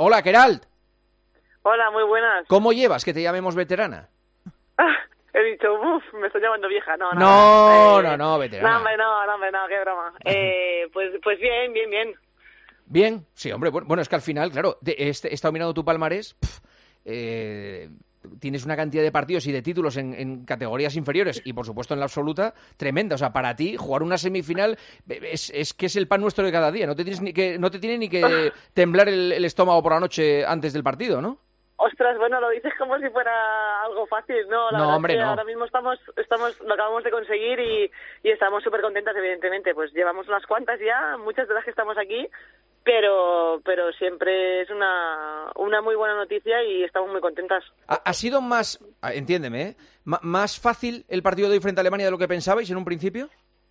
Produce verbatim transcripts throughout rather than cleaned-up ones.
Hola, Queralt. Hola, muy buenas. ¿Cómo llevas que te llamemos veterana? Ah, he dicho, uff, me estoy llamando vieja. No, no, no, eh, no, no, veterana. No, hombre, no, no, hombre, no, qué broma. Eh, pues, pues bien, bien, bien. Bien, sí, hombre, bueno, bueno es que al final, claro, de, he, he estado mirando tu palmarés, pf, eh, tienes una cantidad de partidos y de títulos en, en categorías inferiores y, por supuesto, en la absoluta, tremenda. O sea, para ti, jugar una semifinal es, es que es el pan nuestro de cada día. No te tienes ni que, no te tiene ni que temblar el, el estómago por la noche antes del partido, ¿no? Ostras, bueno, lo dices como si fuera algo fácil, ¿no? La no, verdad hombre, es que no. Ahora mismo estamos, estamos, lo acabamos de conseguir y, y estamos súper contentas, evidentemente. Pues llevamos unas cuantas ya, muchas de las que estamos aquí, pero pero siempre es una, una muy buena noticia y estamos muy contentas. ¿Ha, ha sido más, entiéndeme, ¿eh? M- más fácil el partido de hoy frente a Alemania de lo que pensabais en un principio?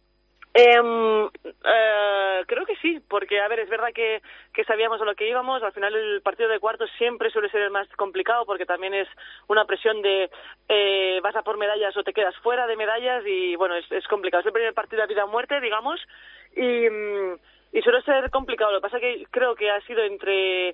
Eh, eh, creo que sí, porque, a ver, es verdad que, que sabíamos a lo que íbamos. Al final el partido de cuartos siempre suele ser el más complicado porque también es una presión de eh, vas a por medallas o te quedas fuera de medallas y, bueno, es, es complicado. Es el primer partido de vida o muerte, digamos, y, y suele ser complicado. Lo que pasa es que creo que ha sido entre...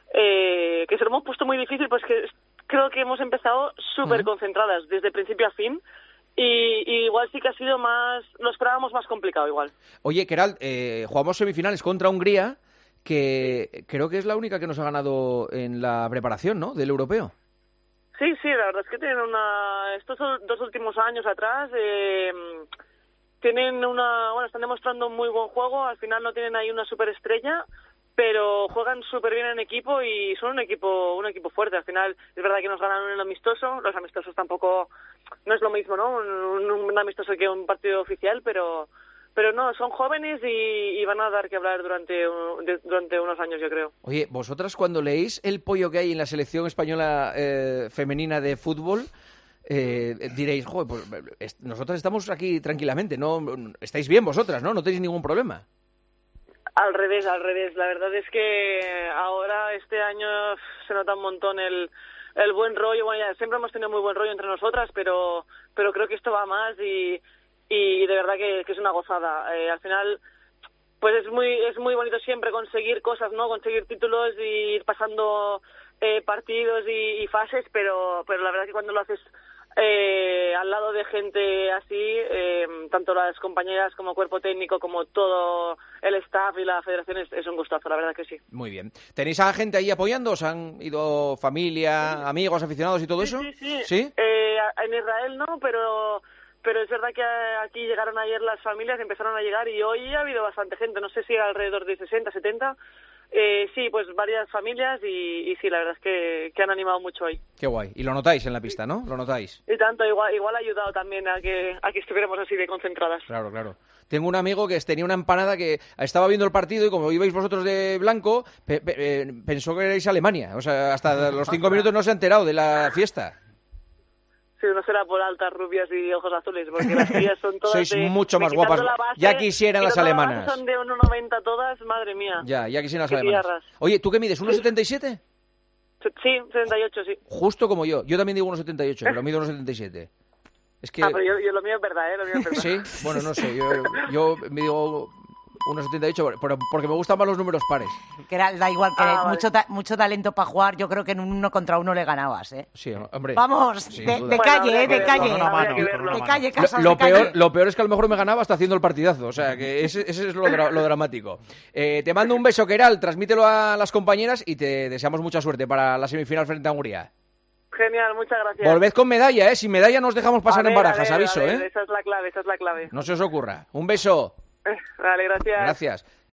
Eh, que se lo hemos puesto muy difícil, pues que creo que hemos empezado súper uh-huh. concentradas desde principio a fin. Y, y igual sí que ha sido más, lo esperábamos más complicado igual. Oye, Queralt, eh, jugamos semifinales contra Hungría, que creo que es la única que nos ha ganado en la preparación, ¿no?, del europeo. Sí, sí, la verdad es que tienen una, estos dos últimos años atrás, eh, tienen una, bueno, están demostrando un muy buen juego. Al final no tienen ahí una superestrella, pero juegan súper bien en equipo y son un equipo un equipo fuerte. Al final es verdad que nos ganaron en el amistoso, los amistosos tampoco, no es lo mismo, ¿no?, un, un amistoso que un partido oficial, pero pero no, son jóvenes y, y van a dar que hablar durante, de, durante unos años, yo creo. Oye, vosotras cuando leéis el pollo que hay en la selección española eh, femenina de fútbol, eh, diréis, joder, pues nosotras estamos aquí tranquilamente, ¿no? Estáis bien vosotras, ¿no? No tenéis ningún problema. Al revés, al revés. La verdad es que ahora, este año, se nota un montón el, el buen rollo. Bueno, ya siempre hemos tenido muy buen rollo entre nosotras, pero pero creo que esto va más y, y de verdad que, que es una gozada. Eh, al final, pues es muy es muy bonito siempre conseguir cosas, ¿no? Conseguir títulos y ir pasando eh, partidos y, y fases, pero pero la verdad que cuando lo haces Eh, al lado de gente así, eh, tanto las compañeras como cuerpo técnico, como todo el staff y la federación, es, es un gustazo, la verdad que sí. Muy bien. ¿Tenéis a gente ahí apoyando? ¿Os han ido familia, sí. amigos, aficionados y todo sí, eso? Sí, sí, ¿Sí? Eh, en Israel no, pero pero es verdad que aquí llegaron ayer las familias, empezaron a llegar y hoy ha habido bastante gente, no sé si alrededor de sesenta, setenta. Eh, sí, pues varias familias y, y sí, la verdad es que, que han animado mucho hoy. Qué guay. Y lo notáis en la pista, ¿no? Lo notáis. Y tanto, igual, igual ha ayudado también a que, a que estuviéramos así de concentradas. Claro, claro. Tengo un amigo que tenía una empanada que estaba viendo el partido y como ibais vosotros de blanco, pe pe eh, pensó que erais Alemania. O sea, hasta los cinco minutos no se ha enterado de la fiesta. Sí, no será por altas, rubias y ojos azules, porque las tías son todas Sois de, mucho más guapas. Base, ya quisieran las alemanas. Son de uno noventa todas, madre mía. Ya, ya quisieran las alemanas. Tierras. Oye, ¿tú qué mides? ¿uno setenta y siete? Sí, setenta y ocho, sí. Justo como yo. Yo también digo uno setenta y ocho, pero mido uno setenta y siete. Es que... Ah, pero yo, yo lo mío es verdad, ¿eh? Lo mío es verdad. Sí, bueno, no sé. Yo, yo me digo uno setenta y ocho, pero porque me gustan más los números pares. Que era, da igual, que ah, mucho, vale. ta mucho talento para jugar. Yo creo que en un uno contra uno le ganabas, ¿eh? Sí, hombre. Vamos, de, de calle, ¿eh? De calle. De calle, Casas, lo, de peor, calle. lo peor es que a lo mejor me ganaba hasta haciendo el partidazo. O sea, que ese, ese es lo, dra lo dramático. Eh, te mando un beso, Queralt. Transmítelo a las compañeras y te deseamos mucha suerte para la semifinal frente a Hungría. Genial, muchas gracias. Volved con medalla, ¿eh? Sin medalla nos dejamos pasar ver, en barajas, ver, aviso, ver, ¿eh? Esa es la clave, esa es la clave. No se os ocurra. Un beso. Vale, gracias. Gracias.